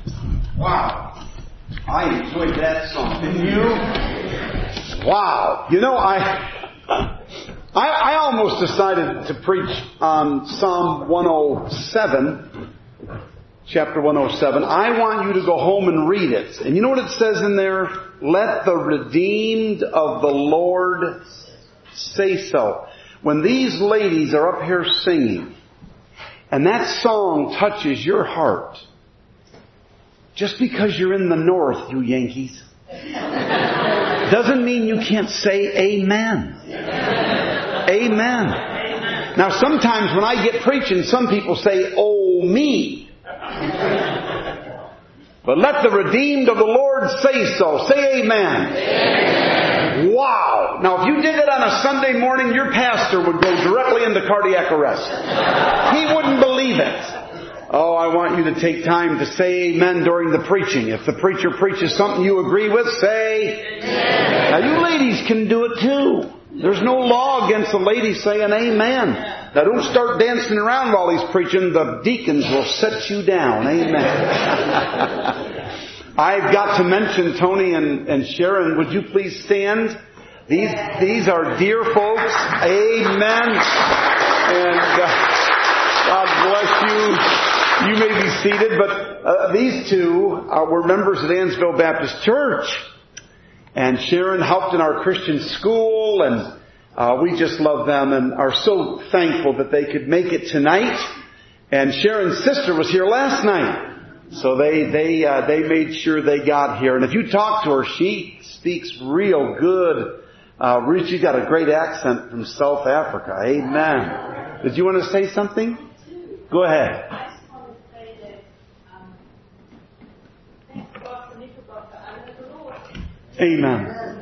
Wow. I enjoyed that song. Didn't you? Wow. You know, I almost decided to preach on Psalm 107, chapter 107. I want you to go home and read it. And you know what it says in there? Let the redeemed of the Lord say so. When these ladies are up here singing, and that song touches your heart, just because you're in the north, you Yankees, doesn't mean you can't say amen. Amen. Now sometimes when I get preaching, some people say, oh me. But let the redeemed of the Lord say so. Say amen. Wow. Now if you did it on a Sunday morning, your pastor would go directly into cardiac arrest. He wouldn't believe it. Oh, I want you to take time to say amen during the preaching. If the preacher preaches something you agree with, say amen. Now you ladies can do it too. There's no law against the ladies saying amen. Now don't start dancing around while he's preaching. The deacons will set you down. Amen. I've got to mention Tony and Sharon. Would you please stand? These are dear folks. Amen. And God bless you. You may be seated, but these two were members of Dansville Baptist Church. And Sharon helped in our Christian school, and we just love them and are so thankful that they could make it tonight. And Sharon's sister was here last night, so they made sure they got here. And if you talk to her, she speaks real good. She's got a great accent from South Africa. Amen. Did you want to say something? Go ahead. Amen.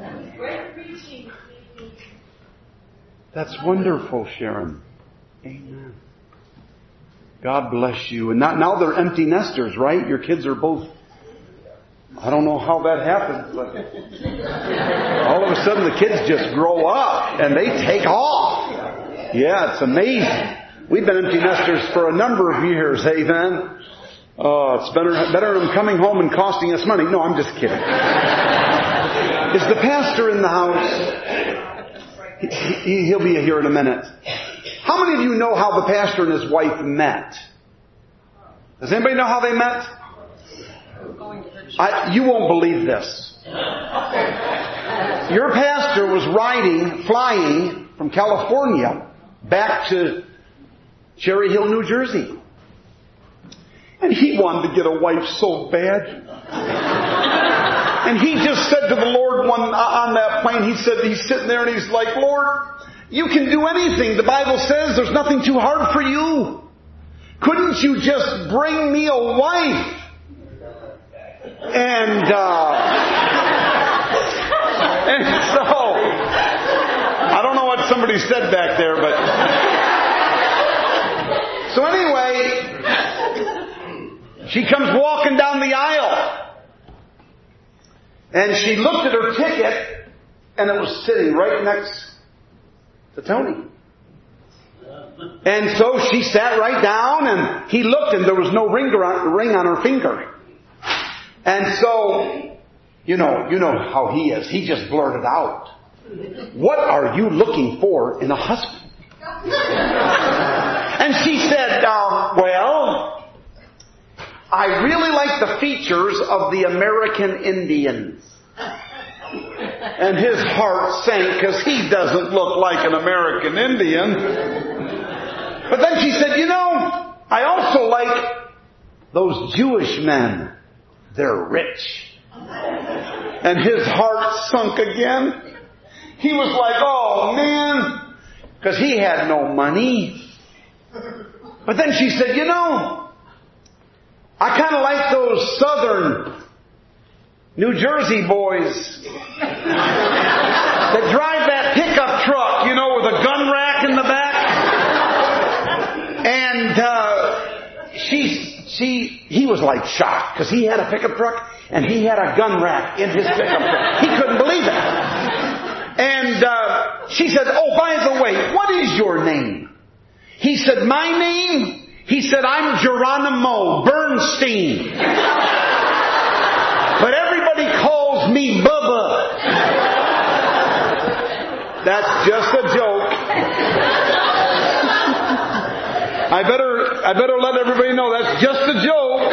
That's wonderful, Sharon. Amen. God bless you. And now they're empty nesters, right? Your kids are both... I don't know how that happened, but all of a sudden the kids just grow up and they take off. Yeah, it's amazing. We've been empty nesters for a number of years, amen? Oh, it's better than them coming home and costing us money. No, I'm just kidding. Is the pastor in the house? He'll be here in a minute. How many of you know how the pastor and his wife met? Does anybody know how they met? You won't believe this. Your pastor was flying from California back to Cherry Hill, New Jersey. And he wanted to get a wife so bad. And he just said to the Lord on that plane, he's sitting there and he's like, Lord, you can do anything. The Bible says there's nothing too hard for you. Couldn't you just bring me a wife? And so, I don't know what somebody said back there, but... So anyway, she comes walking down the aisle. And she looked at her ticket, and it was sitting right next to Tony. And so she sat right down, and he looked, and there was no ring on her finger. And so, you know how he is. He just blurted out, what are you looking for in a husband? And she said, well, I really like the features of the American Indians. And his heart sank because he doesn't look like an American Indian. But then she said, I also like those Jewish men. They're rich. And his heart sunk again. He was like, oh man, because he had no money. But then she said, I kind of like those southern New Jersey boys that drive that pickup truck, with a gun rack in the back. And he was like shocked because he had a pickup truck and he had a gun rack in his pickup truck. He couldn't believe it. And she said, oh, by the way, what is your name? He said, my name? He said, I'm Geronimo Bernstein. I better let everybody know that's just a joke.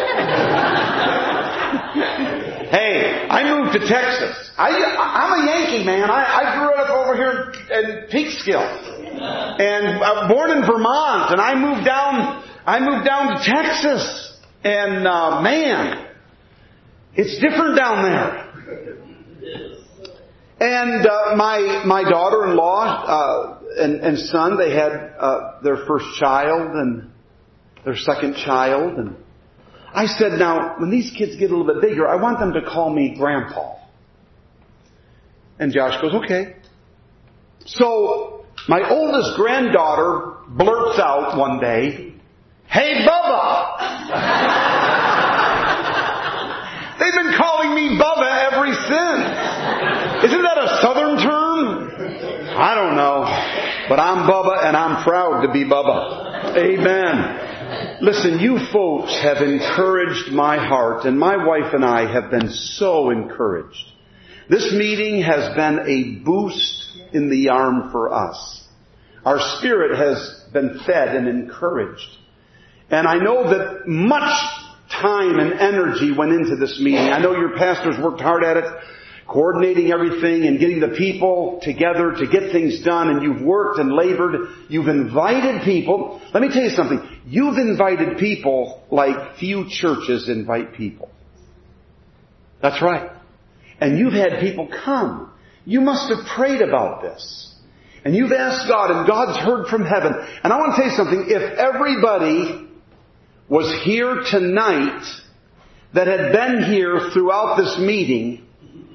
Hey, I moved to Texas. I'm a Yankee, man. I grew up over here in Peekskill. And I'm born in Vermont, and I moved down to Texas. And man, it's different down there. And my daughter-in-law and son, they had their first child and their second child. And I said, now, when these kids get a little bit bigger, I want them to call me Grandpa. And Josh goes, okay. So my oldest granddaughter blurts out one day, "Hey, Bubba!" They've been calling me Bubba ever since. Isn't that a Southern term? I don't know. But I'm Bubba, and I'm proud to be Bubba. Amen. Listen, you folks have encouraged my heart, and my wife and I have been so encouraged. This meeting has been a boost in the arm for us. Our spirit has been fed and encouraged. And I know that much time and energy went into this meeting. I know your pastors worked hard at it, coordinating everything and getting the people together to get things done. And you've worked and labored. You've invited people. Let me tell you something. You've invited people like few churches invite people. That's right. And you've had people come. You must have prayed about this. And you've asked God, and God's heard from heaven. And I want to tell you something. If everybody was here tonight that had been here throughout this meeting,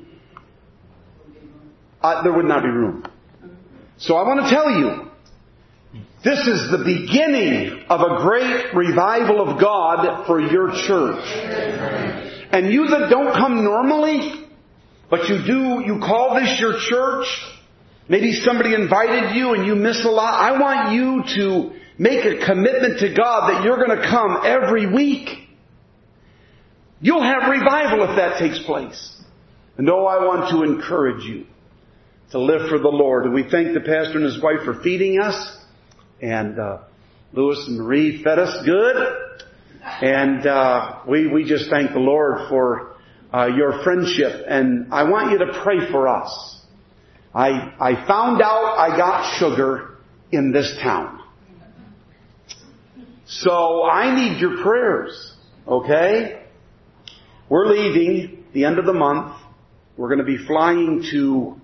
there would not be room. So I want to tell you, this is the beginning of a great revival of God for your church. And you that don't come normally, but you call this your church, maybe somebody invited you and you miss a lot, I want you to make a commitment to God that you're going to come every week. You'll have revival if that takes place. And I want to encourage you to live for the Lord. And we thank the pastor and his wife for feeding us. And Louis and Marie fed us good. And we just thank the Lord for your friendship. And I want you to pray for us. I found out I got sugar in this town. So I need your prayers, okay? We're leaving the end of the month. We're going to be flying to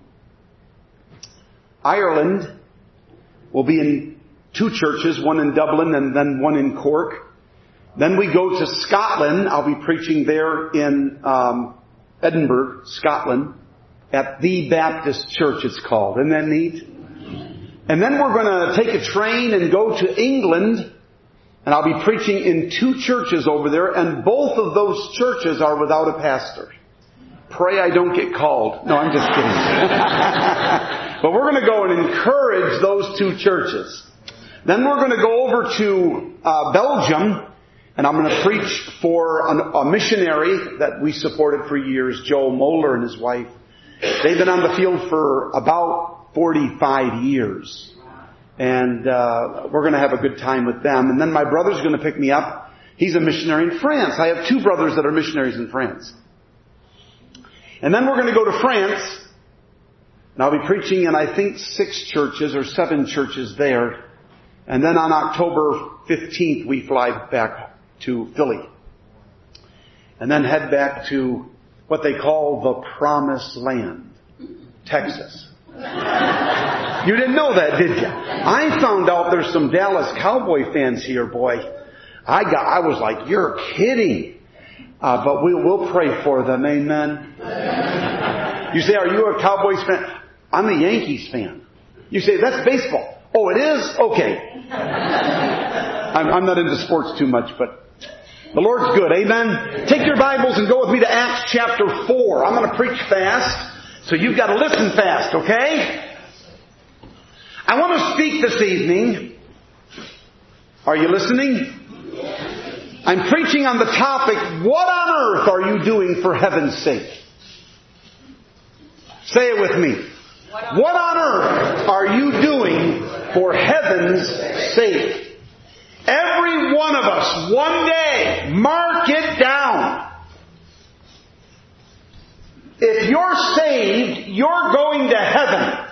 Ireland. We'll be in 2 churches, one in Dublin and then one in Cork. Then we go to Scotland. I'll be preaching there in Edinburgh, Scotland, at the Baptist Church it's called. Isn't that neat? And then we're going to take a train and go to England. And I'll be preaching in 2 churches over there, and both of those churches are without a pastor. Pray I don't get called. No, I'm just kidding. But we're going to go and encourage those 2 churches. Then we're going to go over to Belgium, and I'm going to preach for a missionary that we supported for years, Joe Moeller and his wife. They've been on the field for about 45 years. And we're going to have a good time with them. And then my brother's going to pick me up. He's a missionary in France. I have 2 brothers that are missionaries in France. And then we're going to go to France. And I'll be preaching in, I think, 6 churches or 7 churches there. And then on October 15th, we fly back to Philly. And then head back to what they call the Promised Land, Texas. You didn't know that, did you? I found out there's some Dallas Cowboy fans here, boy. I was like, you're kidding. But we'll pray for them, amen. You say, are you a Cowboys fan? I'm a Yankees fan. You say, that's baseball. Oh, it is? Okay. I'm not into sports too much, but the Lord's good, amen. Take your Bibles and go with me to Acts chapter 4. I'm going to preach fast, so you've got to listen fast, okay? I want to speak this evening. Are you listening? I'm preaching on the topic, what on earth are you doing for heaven's sake? Say it with me. What on earth are you doing for heaven's sake? Every one of us, one day, mark it down. If you're saved, you're going to heaven.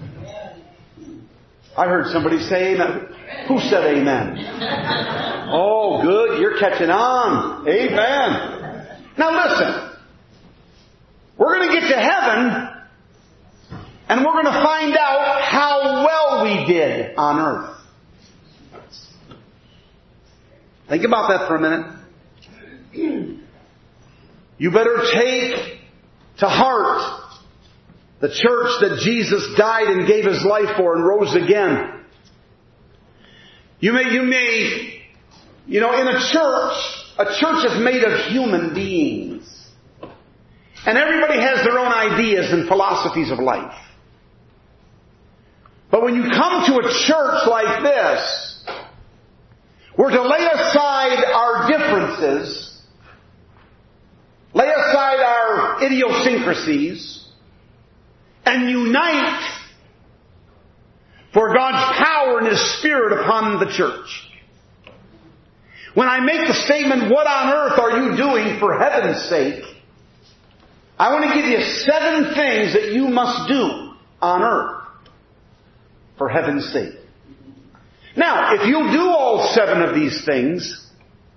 I heard somebody say amen. Who said amen? Oh, good. You're catching on. Amen. Now listen. We're going to get to heaven, and we're going to find out how well we did on earth. Think about that for a minute. You better take to heart the church that Jesus died and gave His life for and rose again. You may, in a church is made of human beings. And everybody has their own ideas and philosophies of life. But when you come to a church like this, we're to lay aside our differences, lay aside our idiosyncrasies, and unite for God's power and His Spirit upon the church. When I make the statement, what on earth are you doing for heaven's sake? I want to give you 7 things that you must do on earth for heaven's sake. Now, if you'll do all 7 of these things,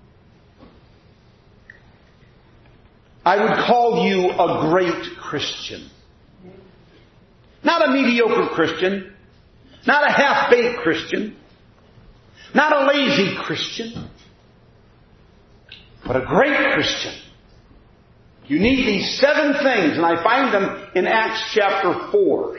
I would call you a great Christian. Not a mediocre Christian. Not a half-baked Christian. Not a lazy Christian. But a great Christian. You need these 7 things, and I find them in Acts chapter 4.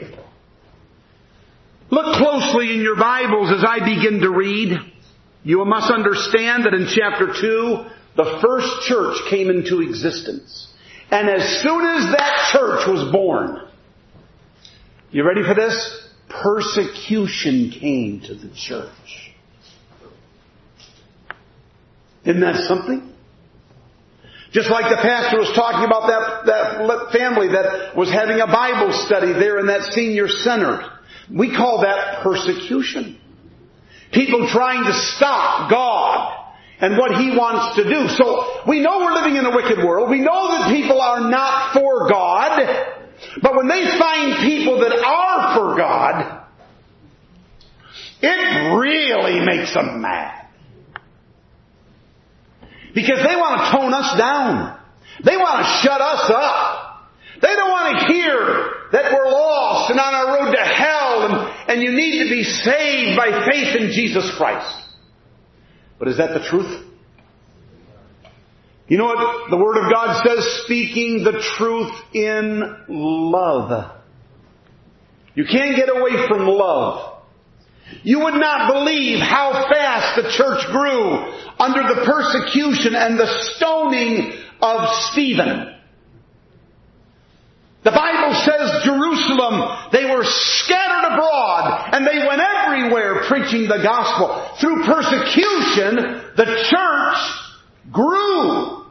Look closely in your Bibles as I begin to read. You must understand that in chapter 2, the first church came into existence. And as soon as that church was born, you ready for this? Persecution came to the church. Isn't that something? Just like the pastor was talking about that family that was having a Bible study there in that senior center. We call that persecution. People trying to stop God and what He wants to do. So we know we're living in a wicked world. We know that people are not for God. But when they find people that are for God, it really makes them mad. Because they want to tone us down. They want to shut us up. They don't want to hear that we're lost and on our road to hell and you need to be saved by faith in Jesus Christ. But is that the truth? You know what the Word of God says? Speaking the truth in love. You can't get away from love. You would not believe how fast the church grew under the persecution and the stoning of Stephen. The Bible says Jerusalem, they were scattered abroad and they went everywhere preaching the gospel. Through persecution, the church grew.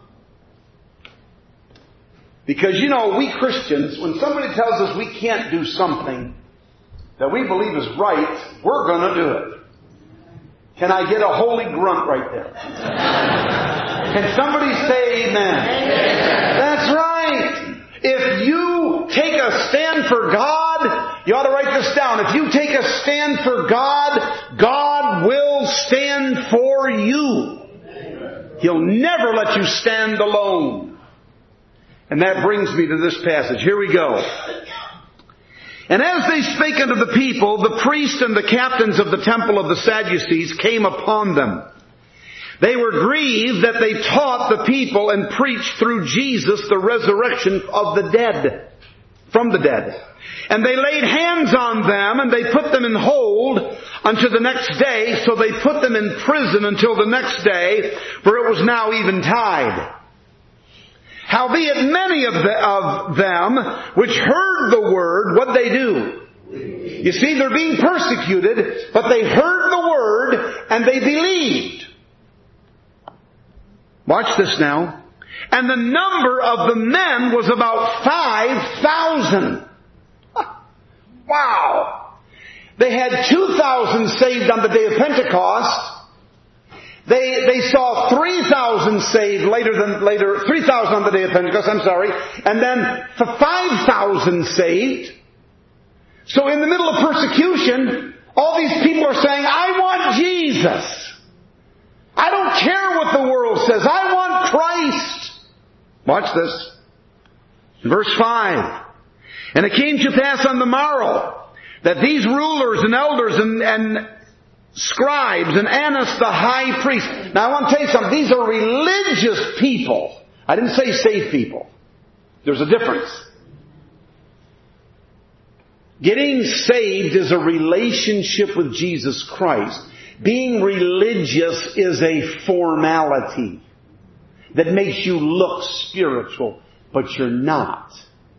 Because, we Christians, when somebody tells us we can't do something that we believe is right, we're going to do it. Can I get a holy grunt right there? Can somebody say amen? Amen? That's right. If you take a stand for God, you ought to write this down. If you take a stand for God, God will stand for you. He'll never let you stand alone. And that brings me to this passage. Here we go. And as they spake unto the people, the priests and the captains of the temple of the Sadducees came upon them. They were grieved that they taught the people and preached through Jesus the resurrection of the dead, from the dead. And they laid hands on them, and they put them in hold unto the next day. So they put them in prison until the next day, for it was now eventide. Howbeit many of them which heard the word, what'd they do? You see, they're being persecuted, but they heard the word and they believed. Watch this now. And the number of the men was about 5,000. Wow! They had 2,000 saved on the day of Pentecost, They saw 3,000 saved later, 3,000 on the day of Pentecost, and then 5,000 saved. So in the middle of persecution, all these people are saying, I want Jesus. I don't care what the world says. I want Christ. Watch this. Verse 5. And it came to pass on the morrow that these rulers and elders and scribes and Annas the high priest. Now I want to tell you something. These are religious people. I didn't say saved people. There's a difference. Getting saved is a relationship with Jesus Christ. Being religious is a formality that makes you look spiritual, but you're not.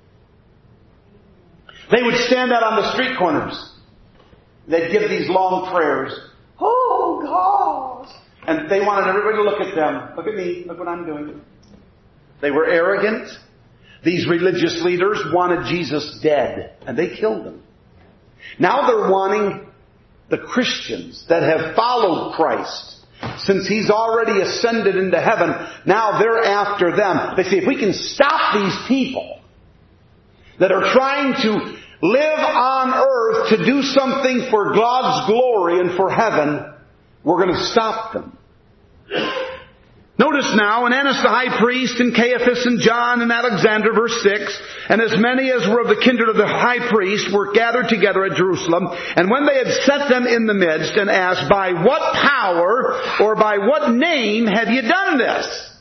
They would stand out on the street corners. They'd give these long prayers. Oh, God. And they wanted everybody to look at them. Look at me. Look what I'm doing. They were arrogant. These religious leaders wanted Jesus dead. And they killed him. Now they're wanting the Christians that have followed Christ. Since He's already ascended into heaven, now they're after them. They say, if we can stop these people that are trying to live on earth to do something for God's glory and for heaven, we're going to stop them. Notice now, and Annas the high priest, and Caiaphas, and John, and Alexander, verse 6, and as many as were of the kindred of the high priest were gathered together at Jerusalem. And when they had set them in the midst, and asked, by what power or by what name have you done this?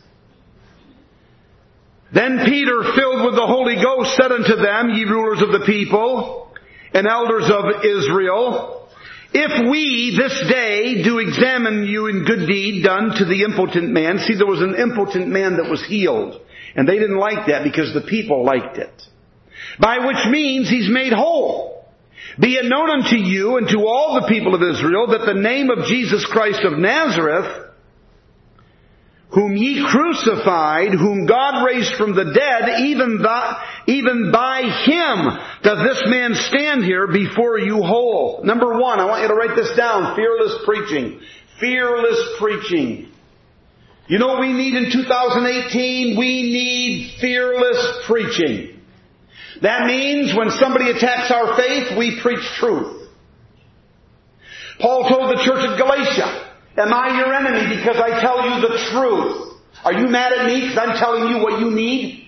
Then Peter, filled with the Holy Ghost, said unto them, ye rulers of the people, and elders of Israel, if we this day do examine you in good deed done to the impotent man. See, there was an impotent man that was healed. And they didn't like that because the people liked it. By which means he's made whole. Be it known unto you and to all the people of Israel that the name of Jesus Christ of Nazareth, whom ye crucified, whom God raised from the dead, even by Him does this man stand here before you whole. Number one, I want you to write this down. Fearless preaching. Fearless preaching. You know what we need in 2018? We need fearless preaching. That means when somebody attacks our faith, we preach truth. Paul told the church at Galatia, am I your enemy because I tell you the truth? Are you mad at me because I'm telling you what you need?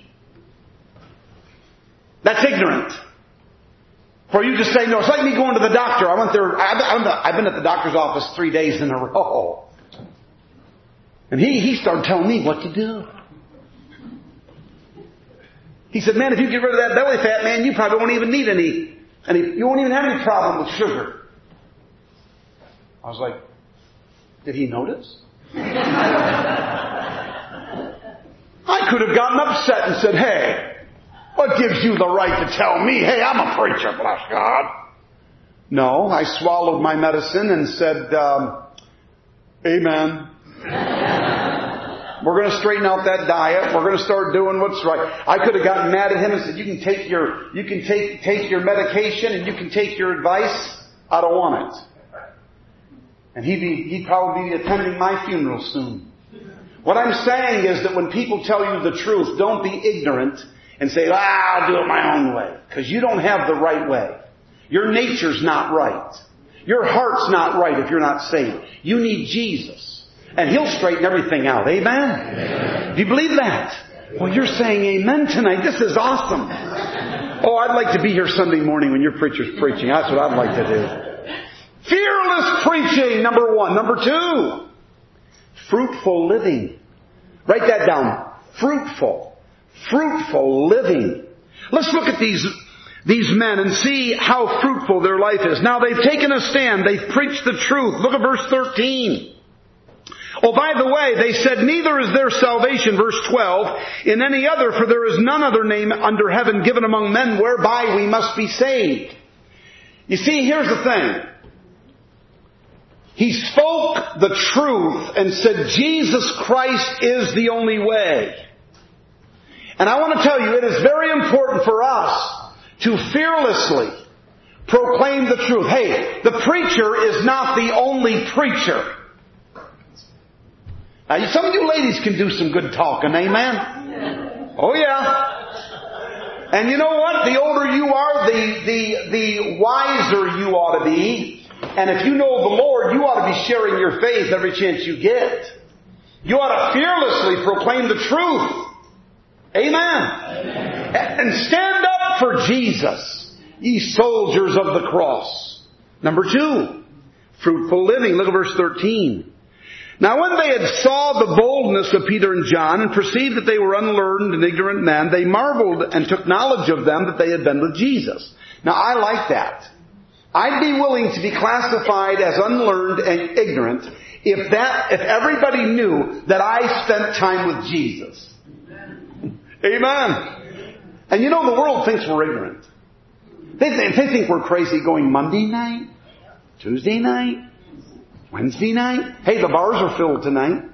That's ignorant. For you to say, no, it's like me going to the doctor. I went there, I've been at the doctor's office 3 days in a row. And he started telling me what to do. He said, man, if you get rid of that belly fat, man, you probably won't even need any you won't even have any problem with sugar. I was like, did he notice? I could have gotten upset and said, hey, what gives you the right to tell me, hey, I'm a preacher, bless God? No, I swallowed my medicine and said, amen. We're going to straighten out that diet. We're going to start doing what's right. I could have gotten mad at him and said, you can take your medication and you can take your advice. I don't want it. And he'd probably be attending my funeral soon. What I'm saying is that when people tell you the truth, don't be ignorant and say, I'll do it my own way. Because you don't have the right way. Your nature's not right. Your heart's not right if you're not saved. You need Jesus. And He'll straighten everything out. Amen? Amen. Do you believe that? Well, you're saying amen tonight. This is awesome. Oh, I'd like to be here Sunday morning when your preacher's preaching. That's what I'd like to do. Fearless preaching, number one. Number two, fruitful living. Write that down. Fruitful living. Let's look at these men and see how fruitful their life is. Now they've taken a stand. They've preached the truth. Look at verse 13. Oh, by the way, they said, neither is there salvation, verse 12, in any other, for there is none other name under heaven given among men whereby we must be saved. You see, here's the thing. He spoke the truth and said, Jesus Christ is the only way. And I want to tell you, it is very important for us to fearlessly proclaim the truth. Hey, the preacher is not the only preacher. Some of you ladies can do some good talking, amen? Oh yeah. And you know what? The older you are, the wiser you ought to be. And if you know the Lord, you ought to be sharing your faith every chance you get. You ought to fearlessly proclaim the truth. Amen. And stand up for Jesus, ye soldiers of the cross. Number 2, fruitful living. Look at verse 13. Now when they had saw the boldness of Peter and John and perceived that they were unlearned and ignorant men, they marveled and took knowledge of them that they had been with Jesus. Now I like that. I'd be willing to be classified as unlearned and ignorant if everybody knew that I spent time with Jesus. Amen. And you know, the world thinks we're ignorant. They think we're crazy going Monday night, Tuesday night, Wednesday night. Hey, the bars are filled tonight.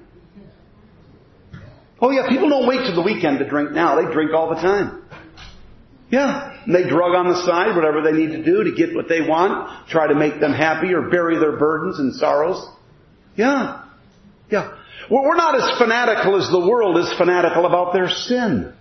Oh yeah, people don't wait till the weekend to drink now. They drink all the time. Yeah. And they drug on the side, whatever they need to do to get what they want, try to make them happy or bury their burdens and sorrows. Yeah. Yeah. Well, we're not as fanatical as the world is fanatical about their sin.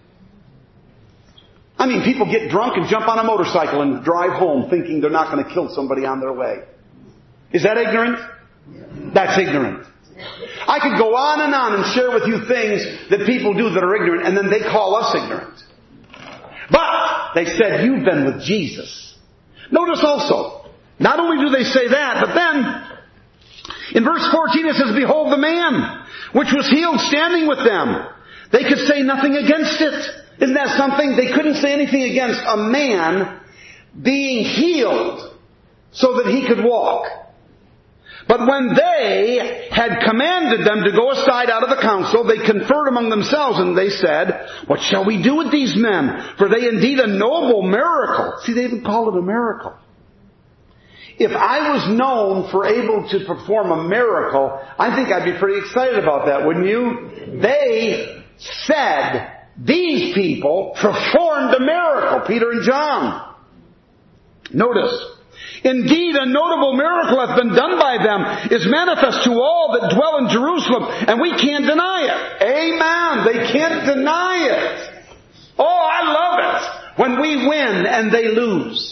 I mean, people get drunk and jump on a motorcycle and drive home thinking they're not going to kill somebody on their way. Is that ignorant? That's ignorant. I could go on and share with you things that people do that are ignorant, and then they call us ignorant. But they said, you've been with Jesus. Notice also, not only do they say that, but then in verse 14 it says, behold the man which was healed standing with them. They could say nothing against it. Isn't that something? They couldn't say anything against a man being healed so that he could walk. But when they had commanded them to go aside out of the council, they conferred among themselves, and they said, what shall we do with these men? For they indeed a noble miracle. See, they even call it a miracle. If I was known for able to perform a miracle, I think I'd be pretty excited about that, wouldn't you? They said these people performed a miracle, Peter and John. Notice, indeed, a notable miracle hath been done by them, is manifest to all that dwell in Jerusalem, and we can't deny it. Amen. They can't deny it. Oh, I love it when we win and they lose.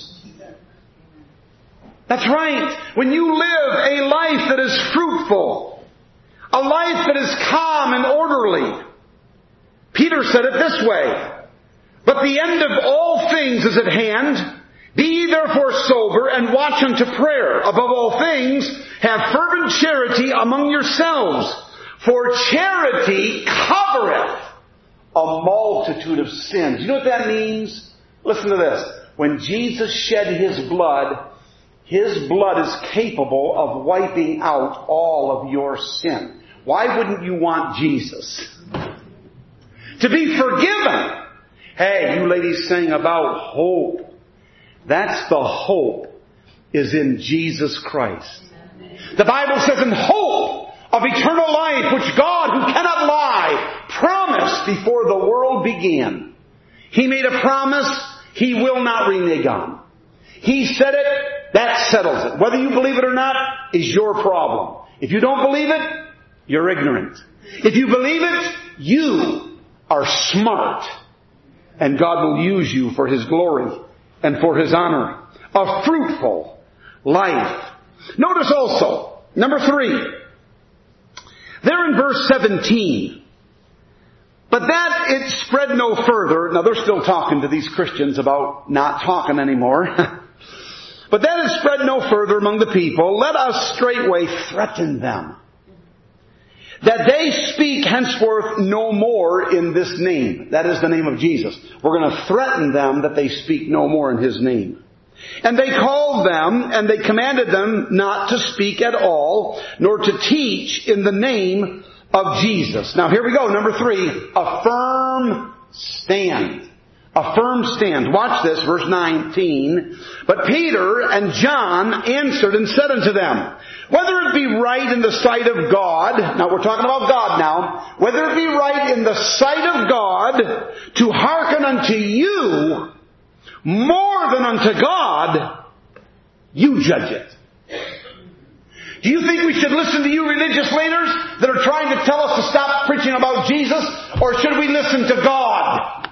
That's right. When you live a life that is fruitful, a life that is calm and orderly. Peter said it this way, but the end of all things is at hand. Be ye therefore sober, and watch unto prayer. Above all things, have fervent charity among yourselves. For charity covereth a multitude of sins. You know what that means? Listen to this. When Jesus shed His blood is capable of wiping out all of your sin. Why wouldn't you want Jesus? To be forgiven. Hey, you ladies sang about hope. That's the hope is in Jesus Christ. The Bible says in hope of eternal life, which God, who cannot lie, promised before the world began. He made a promise He will not renege on. He said it, that settles it. Whether you believe it or not is your problem. If you don't believe it, you're ignorant. If you believe it, you are smart. And God will use you for His glory and for His honor. A fruitful life. Notice also, number 3, there in verse 17, but that it spread no further. Now they're still talking to these Christians about not talking anymore. But that it spread no further among the people. Let us straightway threaten them, that they speak henceforth no more in this name. That is the name of Jesus. We're going to threaten them that they speak no more in His name. And they called them, and they commanded them not to speak at all, nor to teach in the name of Jesus. Now here we go, number 3, a firm stand. A firm stand. Watch this, verse 19. But Peter and John answered and said unto them, whether it be right in the sight of God, now we're talking about God now, whether it be right in the sight of God to hearken unto you more than unto God, you judge it. Do you think we should listen to you religious leaders that are trying to tell us to stop preaching about Jesus? Or should we listen to God?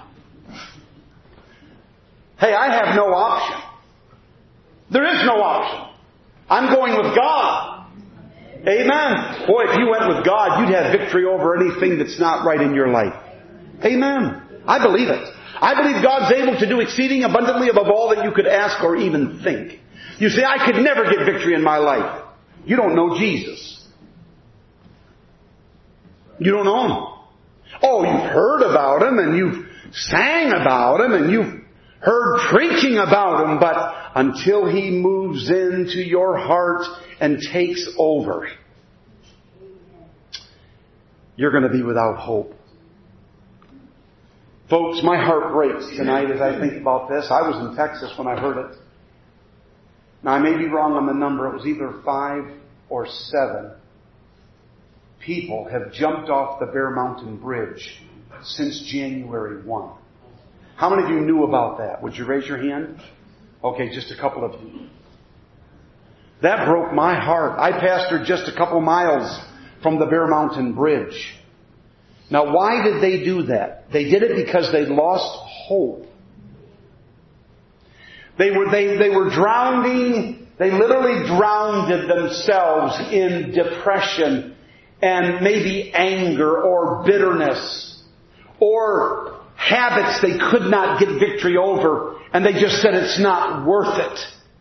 Hey, I have no option. There is no option. I'm going with God. Amen. Boy, if you went with God, you'd have victory over anything that's not right in your life. Amen. I believe it. I believe God's able to do exceeding abundantly above all that you could ask or even think. You say, I could never get victory in my life. You don't know Jesus. You don't know Him. Oh, you've heard about Him and you've sang about Him and you've heard preaching about Him, but until He moves into your heart and takes over, you're going to be without hope. Folks, my heart breaks tonight as I think about this. I was in Texas when I heard it. Now, I may be wrong on the number. It was either 5 or 7 people have jumped off the Bear Mountain Bridge since January 1. How many of you knew about that? Would you raise your hand? Okay, just a couple of you. That broke my heart. I pastored just a couple miles from the Bear Mountain Bridge. Now, why did they do that? They did it because they lost hope. They were drowning. They literally drowned themselves in depression and maybe anger or bitterness or habits they could not get victory over. And they just said it's not worth it.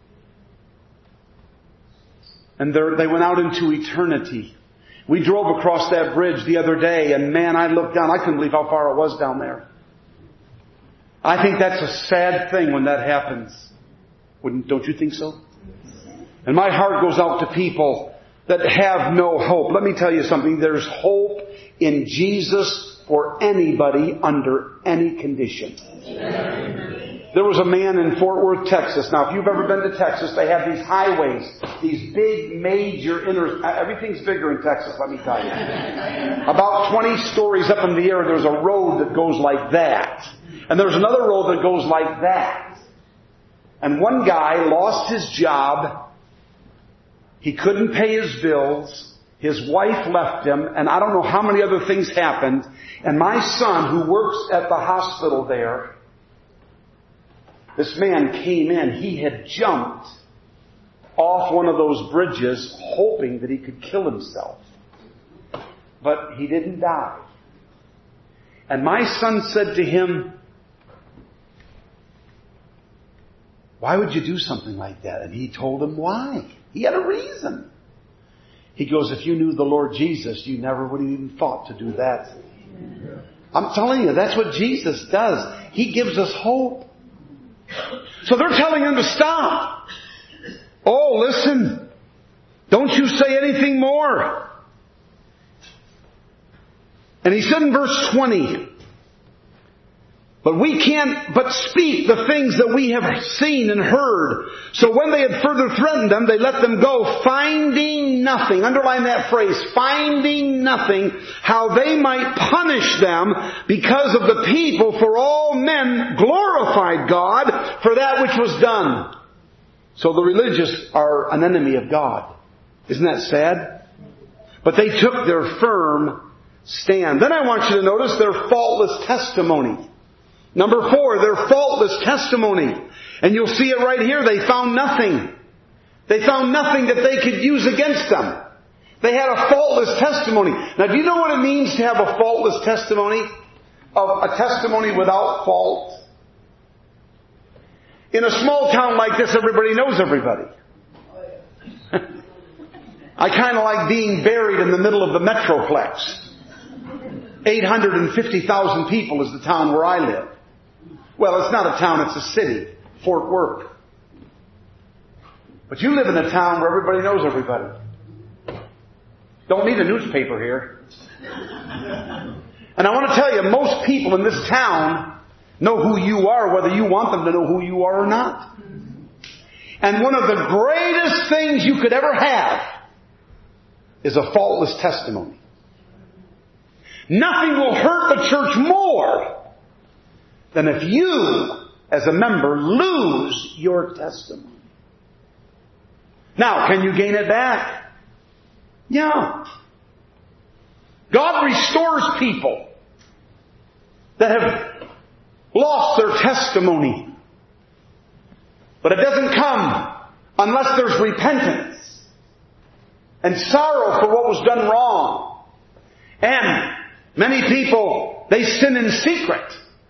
And they went out into eternity. We drove across that bridge the other day, and man, I looked down. I couldn't believe how far it was down there. I think that's a sad thing when that happens. Don't you think so? And my heart goes out to people that have no hope. Let me tell you something. There's hope in Jesus for anybody under any condition. There was a man in Fort Worth, Texas. Now, if you've ever been to Texas, they have these highways, these big, major everything's bigger in Texas, let me tell you. About 20 stories up in the air, there's a road that goes like that. And there's another road that goes like that. And one guy lost his job. He couldn't pay his bills. His wife left him. And I don't know how many other things happened. And my son, who works at the hospital there, this man came in. He had jumped off one of those bridges hoping that he could kill himself. But he didn't die. And my son said to him, why would you do something like that? And he told him why. He had a reason. He goes, if you knew the Lord Jesus, you never would have even thought to do that. I'm telling you, that's what Jesus does. He gives us hope. So they're telling him to stop. Oh, listen. Don't you say anything more. And he said in verse 20, but we can't but speak the things that we have seen and heard. So when they had further threatened them, they let them go, finding nothing. Underline that phrase, finding nothing, how they might punish them because of the people, for all men glorified God for that which was done. So the religious are an enemy of God. Isn't that sad? But they took their firm stand. Then I want you to notice their faultless testimony. Number 4, their faultless testimony. And you'll see it right here. They found nothing. They found nothing that they could use against them. They had a faultless testimony. Now, do you know what it means to have a faultless testimony? A testimony without fault? In a small town like this, everybody knows everybody. I kind of like being buried in the middle of the Metroplex. 850,000 people is the town where I live. Well, it's not a town, it's a city. Fort Worth. But you live in a town where everybody knows everybody. Don't need a newspaper here. And I want to tell you, most people in this town know who you are, whether you want them to know who you are or not. And one of the greatest things you could ever have is a faultless testimony. Nothing will hurt the church more than if you, as a member, lose your testimony. Now, can you gain it back? Yeah. God restores people that have lost their testimony. But it doesn't come unless there's repentance and sorrow for what was done wrong. And many people, they sin in secret.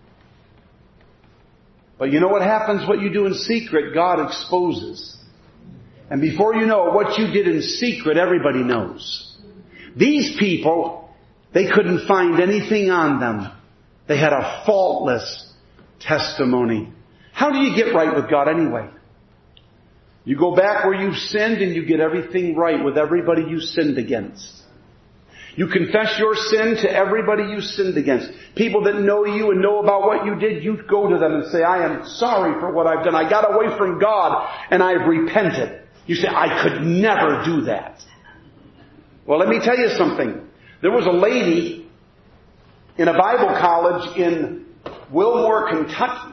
But you know what happens? What you do in secret, God exposes. And before you know it, what you did in secret, everybody knows. These people, they couldn't find anything on them. They had a faultless testimony. How do you get right with God anyway? You go back where you've sinned and you get everything right with everybody you sinned against. You confess your sin to everybody you sinned against. People that know you and know about what you did, you go to them and say, I am sorry for what I've done. I got away from God and I've repented. You say, I could never do that. Well, let me tell you something. There was a lady in a Bible college in Wilmore, Kentucky.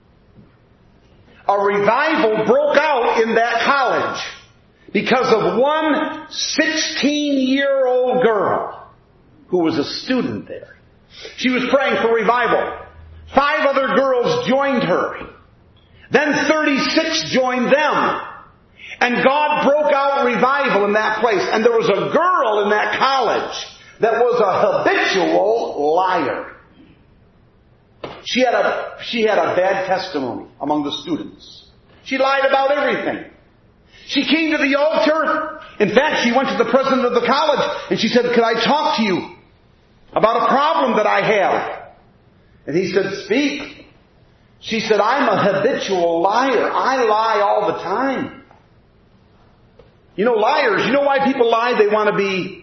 A revival broke out in that college because of one 16-year-old girl who was a student there. She was praying for revival. 5 other girls joined her. Then 36 joined them. And God broke out revival in that place. And there was a girl in that college that was a habitual liar. She had a bad testimony among the students. She lied about everything. She came to the altar. In fact, she went to the president of the college and she said, could I talk to you about a problem that I have? And he said, speak. She said, I'm a habitual liar. I lie all the time. You know, liars, you know why people lie? They want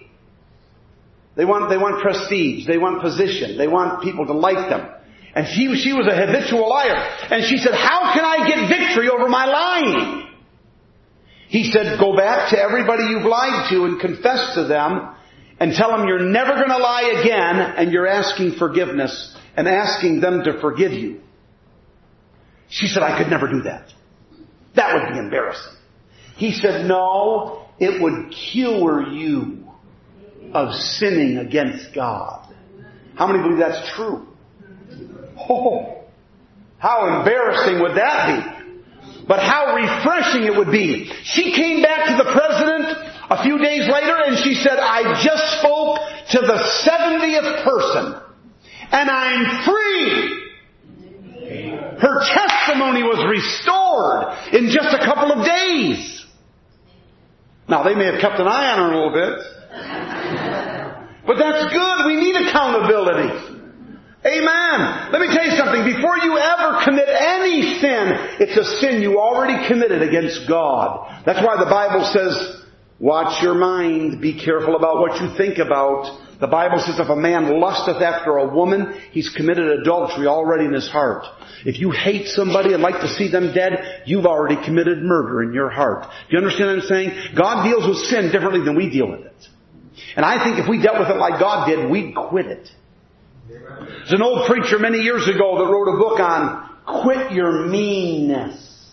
prestige. They want position. They want people to like them. And she was a habitual liar. And she said, how can I get victory over my lying? He said, go back to everybody you've lied to and confess to them and tell them you're never going to lie again and you're asking forgiveness and asking them to forgive you. She said, I could never do that. That would be embarrassing. He said, no, it would cure you of sinning against God. How many believe that's true? Oh, how embarrassing would that be? But how refreshing it would be. She came back to the president a few days later and she said, I just spoke to the 70th person and I'm free. Her testimony was restored in just a couple of days. Now, they may have kept an eye on her a little bit. But that's good. We need accountability. Amen. Let me tell you something. Before you ever commit any sin, it's a sin you already committed against God. That's why the Bible says, watch your mind. Be careful about what you think about. The Bible says if a man lusteth after a woman, he's committed adultery already in his heart. If you hate somebody and like to see them dead, you've already committed murder in your heart. Do you understand what I'm saying? God deals with sin differently than we deal with it. And I think if we dealt with it like God did, we'd quit it. There's an old preacher many years ago that wrote a book on quit your meanness.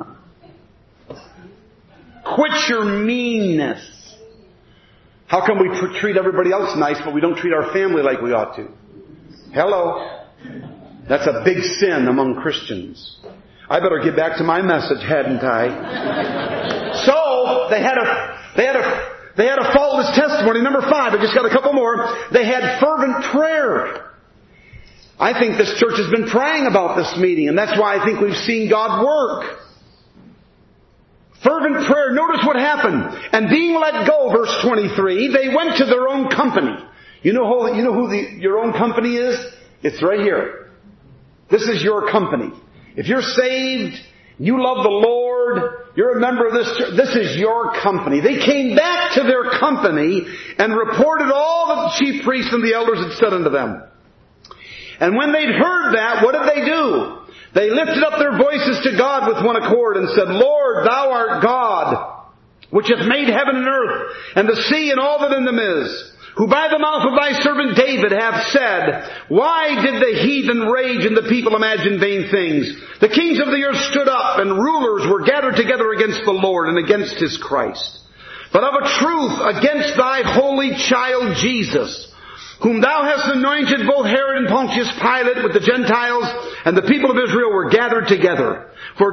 Quit your meanness. How come we treat everybody else nice, but we don't treat our family like we ought to? Hello. That's a big sin among Christians. I better get back to my message, hadn't I? So, they had a faultless testimony. Number 5, I just got a couple more. They had fervent prayer. I think this church has been praying about this meeting, and that's why I think we've seen God work. Fervent prayer. Notice what happened. And being let go, verse 23, they went to their own company. You know who your own company is? It's right here. This is your company. If you're saved, you love the Lord, you're a member of this church, this is your company. They came back to their company and reported all that the chief priests and the elders had said unto them. And when they'd heard that, what did they do? They lifted up their voices to God with one accord and said, Lord, thou art God, which hath made heaven and earth, and the sea and all that in them is, who by the mouth of thy servant David hath said, why did the heathen rage and the people imagine vain things? The kings of the earth stood up, and rulers were gathered together against the Lord and against his Christ. but of a truth against thy holy child Jesus, whom thou hast anointed, both Herod and Pontius Pilate with the Gentiles and the people of Israel were gathered together, for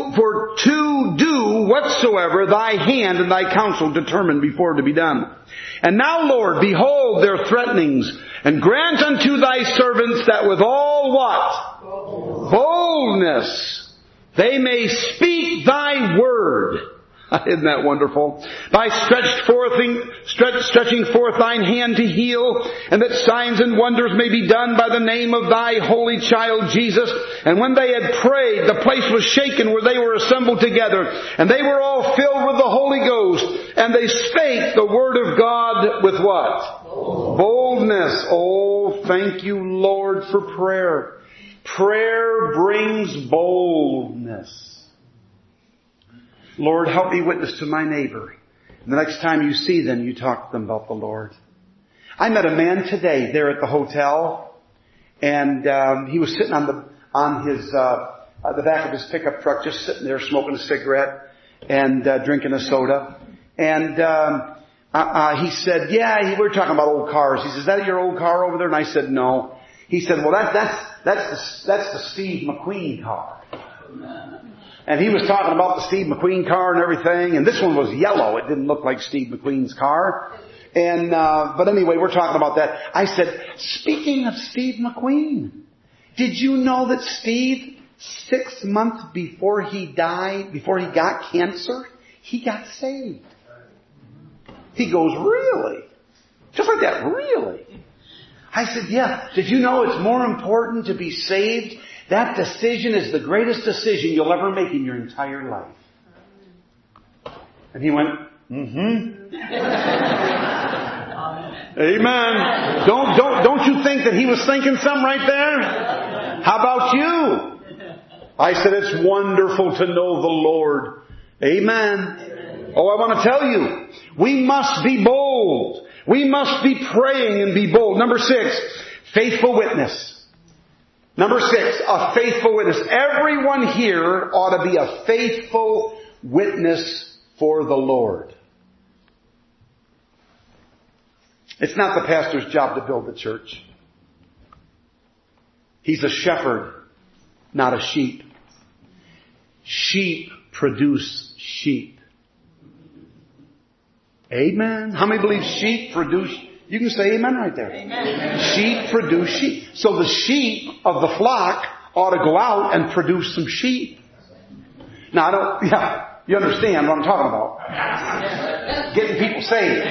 to do whatsoever thy hand and thy counsel determined before to be done. And now, Lord, behold their threatenings, and grant unto thy servants that with all what? Boldness they may speak thy word. Isn't that wonderful? By stretching forth thine hand to heal, and that signs and wonders may be done by the name of thy holy child Jesus. And when they had prayed, the place was shaken where they were assembled together, and they were all filled with the Holy Ghost, and they spake the word of God with what? Boldness. Oh, thank you, Lord, for prayer. Prayer brings boldness. Lord, help me witness to my neighbor. And the next time you see them, you talk to them about the Lord. I met a man today there at the hotel, and he was sitting on the back of his pickup truck, just sitting there smoking a cigarette and drinking a soda. And he said, we were talking about old cars. He says, "Is that your old car over there?" And I said, "No." He said, "Well, that's the Steve McQueen car." And he was talking about the Steve McQueen car and everything, and this one was yellow. It didn't look like Steve McQueen's car. And but anyway, we're talking about that. I said, "Speaking of Steve McQueen, did you know that Steve, 6 months before he died, before he got cancer, he got saved?" He goes, "Really?" Just like that, "Really?" I said, "Yeah. Did you know it's more important to be saved? That decision is the greatest decision you'll ever make in your entire life." And he went, "Mm-hmm." Amen. Don't you think that he was thinking something right there? How about you? I said, it's wonderful to know the Lord. Amen. Oh, I want to tell you, we must be bold. We must be praying and be bold. Number 6, faithful witness. Number 6, a faithful witness. Everyone here ought to be a faithful witness for the Lord. It's not the pastor's job to build the church. He's a shepherd, not a sheep. Sheep produce sheep. Amen. How many believe sheep produce? You can say amen right there. Amen. Sheep produce sheep. So the sheep of the flock ought to go out and produce some sheep. Now, you understand what I'm talking about. Getting people saved.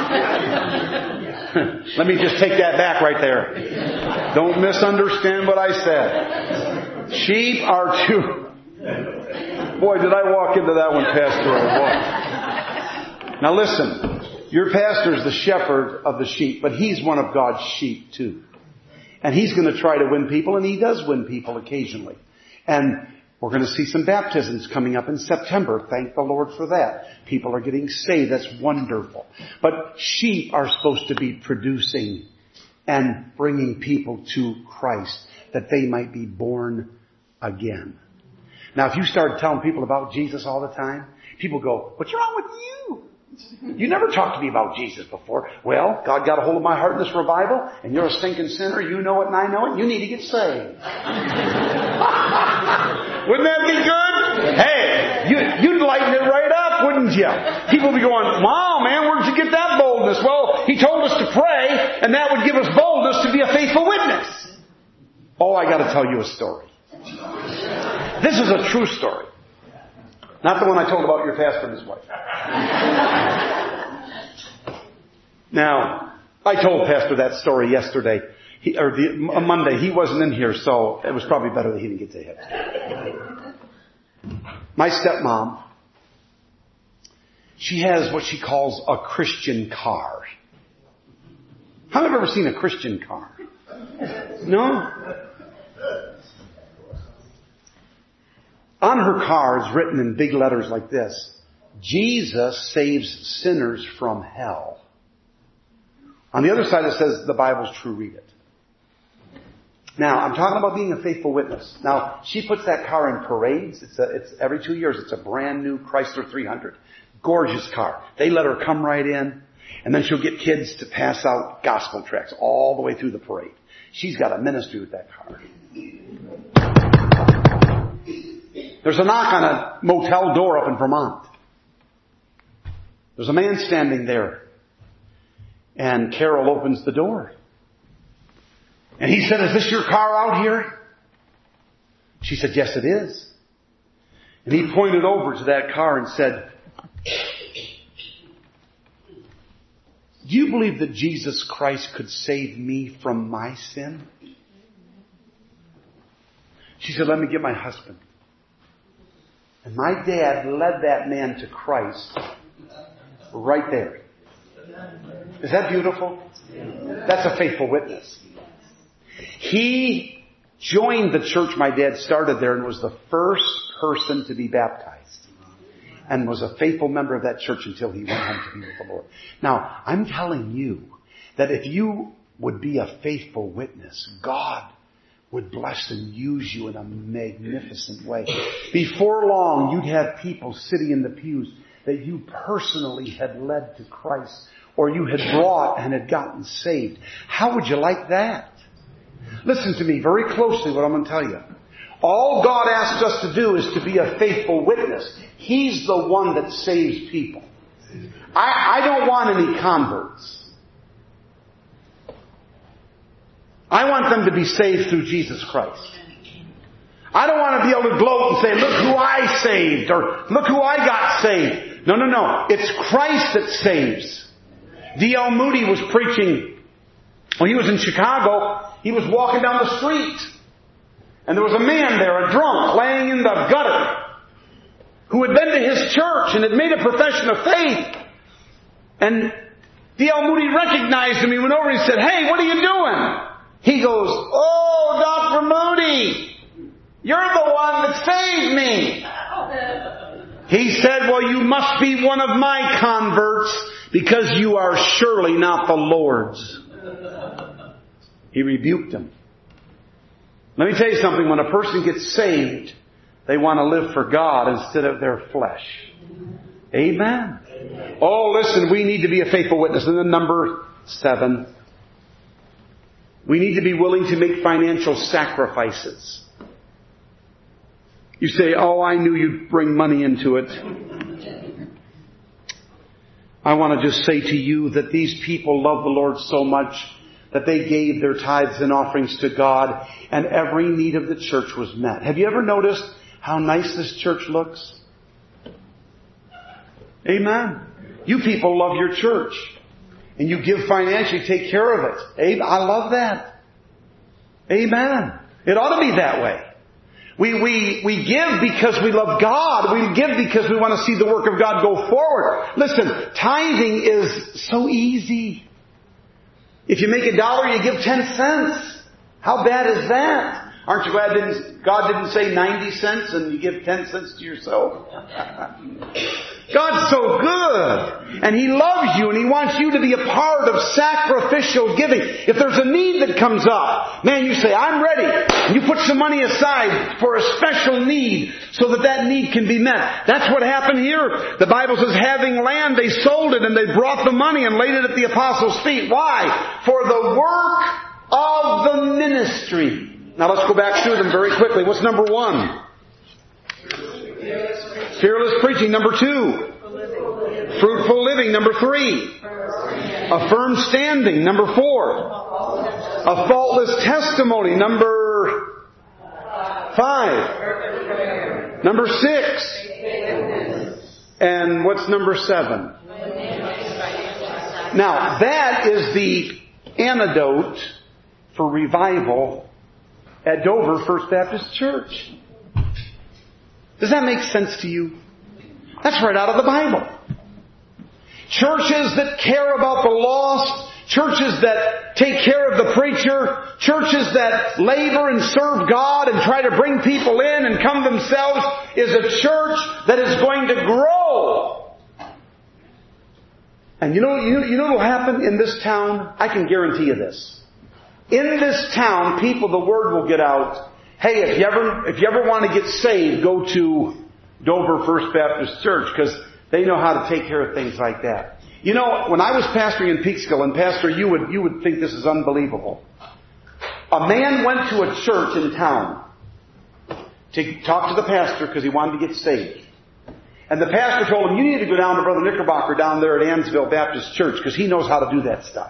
Let me just take that back right there. Don't misunderstand what I said. Sheep are to... Boy, did I walk into that one, Pastor, or what? Now listen, your pastor's the shepherd of the sheep, but he's one of God's sheep too. And he's going to try to win people, and he does win people occasionally. And we're going to see some baptisms coming up in September. Thank the Lord for that. People are getting saved. That's wonderful. But sheep are supposed to be producing and bringing people to Christ, that they might be born again. Now, if you start telling people about Jesus all the time, people go, "What's wrong with you? You never talked to me about Jesus before." Well, God got a hold of my heart in this revival, and you're a stinking sinner. You know it and I know it. You need to get saved. Wouldn't that be good? Hey, you'd lighten it right up, wouldn't you? People would be going, "Wow, man, where'd you get that boldness?" Well, he told us to pray, and that would give us boldness to be a faithful witness. Oh, I got to tell you a story. This is a true story. Not the one I told about your pastor and his wife. Now, I told Pastor that story yesterday, Monday. He wasn't in here, so it was probably better that he didn't get to hear it. My stepmom, she has what she calls a Christian car. How many have ever seen a Christian car? No? On her car is written in big letters like this: Jesus saves sinners from hell. On the other side it says the Bible's true, read it. Now, I'm talking about being a faithful witness. Now, she puts that car in parades. It's every 2 years. It's a brand new Chrysler 300. Gorgeous car. They let her come right in, and then she'll get kids to pass out gospel tracts all the way through the parade. She's got a ministry with that car. There's a knock on a motel door up in Vermont. There's a man standing there. And Carol opens the door. And he said, "Is this your car out here?" She said, "Yes, it is." And he pointed over to that car and said, "Do you believe that Jesus Christ could save me from my sin?" She said, "Let me get my husband." And my dad led that man to Christ right there. Is that beautiful? That's a faithful witness. He joined the church my dad started there and was the first person to be baptized. And was a faithful member of that church until he went home to be with the Lord. Now, I'm telling you that if you would be a faithful witness, God would bless and use you in a magnificent way. Before long, you'd have people sitting in the pews that you personally had led to Christ, or you had brought and had gotten saved. How would you like that? Listen to me very closely what I'm going to tell you. All God asks us to do is to be a faithful witness. He's the one that saves people. I don't want any converts. I want them to be saved through Jesus Christ. I don't want to be able to gloat and say, "Look who I saved," or "Look who I got saved." No. It's Christ that saves. D.L. Moody was preaching when he was in Chicago. He was walking down the street, and there was a man there, a drunk, laying in the gutter, who had been to his church and had made a profession of faith. And D.L. Moody recognized him. He went over and he said, "Hey, what are you doing?" He goes, "Oh, Dr. Moody, you're the one that saved me." He said, "Well, you must be one of my converts because you are surely not the Lord's." He rebuked him. Let me tell you something. When a person gets saved, they want to live for God instead of their flesh. Amen. Oh, listen, we need to be a faithful witness. And then number 7, we need to be willing to make financial sacrifices. You say, "Oh, I knew you'd bring money into it." I want to just say to you that these people love the Lord so much that they gave their tithes and offerings to God, and every need of the church was met. Have you ever noticed how nice this church looks? Amen. You people love your church, and you give financially, take care of it. I love that. Amen. It ought to be that way. We give because we love God. We give because we want to see the work of God go forward. Listen, tithing is so easy. If you make $1, you give 10 cents. How bad is that? Aren't you glad God didn't say 90 cents and you give 10 cents to yourself? God's so good. And He loves you and He wants you to be a part of sacrificial giving. If there's a need that comes up, man, you say, "I'm ready." And you put some money aside for a special need so that need can be met. That's what happened here. The Bible says, having land, they sold it and they brought the money and laid it at the apostles' feet. Why? For the work of the ministry. Now let's go back through them very quickly. What's number 1? Fearless preaching. Number 2. Fruitful living. Number 3. A firm standing. Number 4. A faultless testimony. Number 5. Number 6. And what's number 7? Now, that is the antidote for revival at Dover First Baptist Church. Does that make sense to you? That's right out of the Bible. Churches that care about the lost, churches that take care of the preacher, churches that labor and serve God and try to bring people in and come themselves, is a church that is going to grow. And you know what will happen in this town? I can guarantee you this. In this town, the word will get out. Hey, if you ever want to get saved, go to Dover First Baptist Church, because They know how to take care of things like that. You know, when I was pastoring in Peekskill, and Pastor, you would think this is unbelievable. A man went to a church in town to talk to the pastor because he wanted to get saved. And the pastor told him, you need to go down to Brother Knickerbocker down there at Ansville Baptist Church because he knows how to do that stuff.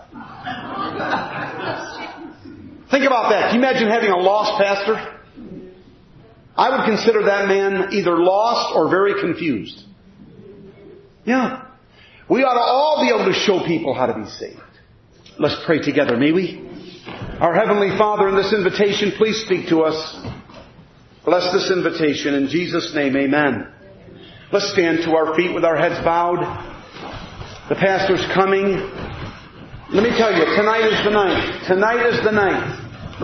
Think about that. Can you imagine having a lost pastor? I would consider that man either lost or very confused. Yeah. We ought to all be able to show people how to be saved. Let's pray together, may we? Our Heavenly Father, in this invitation, please speak to us. Bless this invitation. In Jesus' name, amen. Let's stand to our feet with our heads bowed. The pastor's coming. Let me tell you, tonight is the night. Tonight is the night.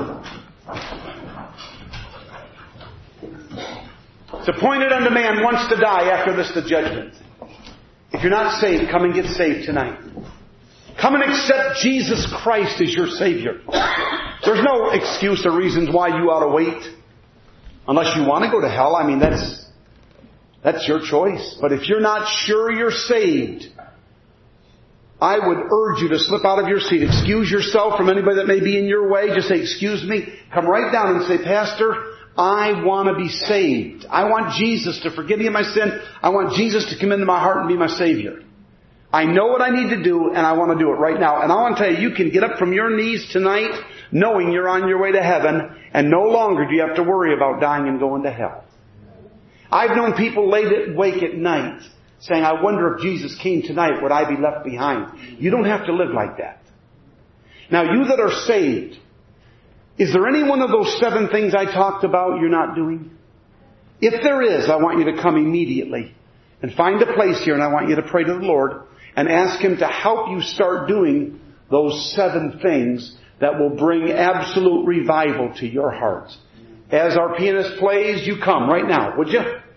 It's appointed unto man once to die, after this the judgment. If you're not saved, come and get saved tonight. Come and accept Jesus Christ as your Savior. There's no excuse or reasons why you ought to wait. Unless you want to go to hell, I mean, that's your choice. But if you're not sure you're saved, I would urge you to slip out of your seat. Excuse yourself from anybody that may be in your way. Just say, excuse me. Come right down and say, Pastor, I want to be saved. I want Jesus to forgive me of my sin. I want Jesus to come into my heart and be my Savior. I know what I need to do, and I want to do it right now. And I want to tell you, you can get up from your knees tonight knowing you're on your way to heaven, and no longer do you have to worry about dying and going to hell. I've known people laid awake at night saying, I wonder if Jesus came tonight, would I be left behind? You don't have to live like that. Now, you that are saved, is there any one of those 7 things I talked about you're not doing? If there is, I want you to come immediately and find a place here, and I want you to pray to the Lord and ask Him to help you start doing those 7 things that will bring absolute revival to your heart. As our pianist plays, you come right now, would you?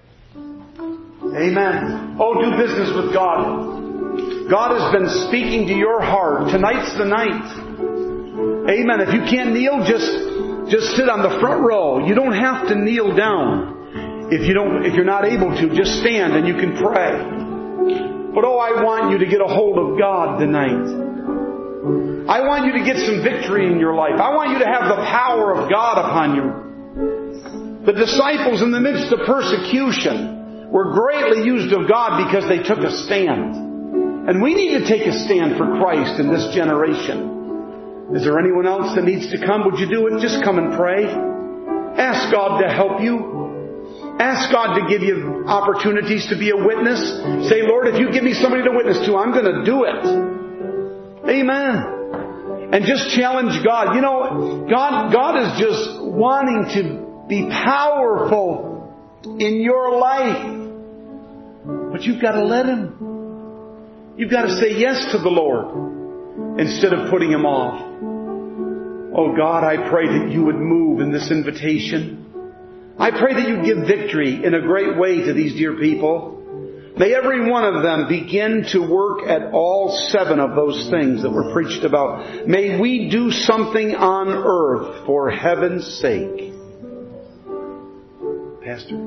Amen. Oh, do business with God. God has been speaking to your heart. Tonight's the night. Amen. If you can't kneel, just sit on the front row. You don't have to kneel down. If you're not able to, just stand and you can pray. But I want you to get a hold of God tonight. I want you to get some victory in your life. I want you to have the power of God upon you. The disciples in the midst of persecution were greatly used of God because they took a stand. And we need to take a stand for Christ in this generation. Is there anyone else that needs to come? Would you do it? Just come and pray. Ask God to help you. Ask God to give you opportunities to be a witness. Say, Lord, if you give me somebody to witness to, I'm going to do it. Amen. And just challenge God. You know, God is just wanting to be powerful in your life. But you've got to let Him. You've got to say yes to the Lord instead of putting Him off. Oh God, I pray that you would move in this invitation. I pray that you give victory in a great way to these dear people. May every one of them begin to work at all 7 of those things that were preached about. May we do something on earth for heaven's sake. Pastor?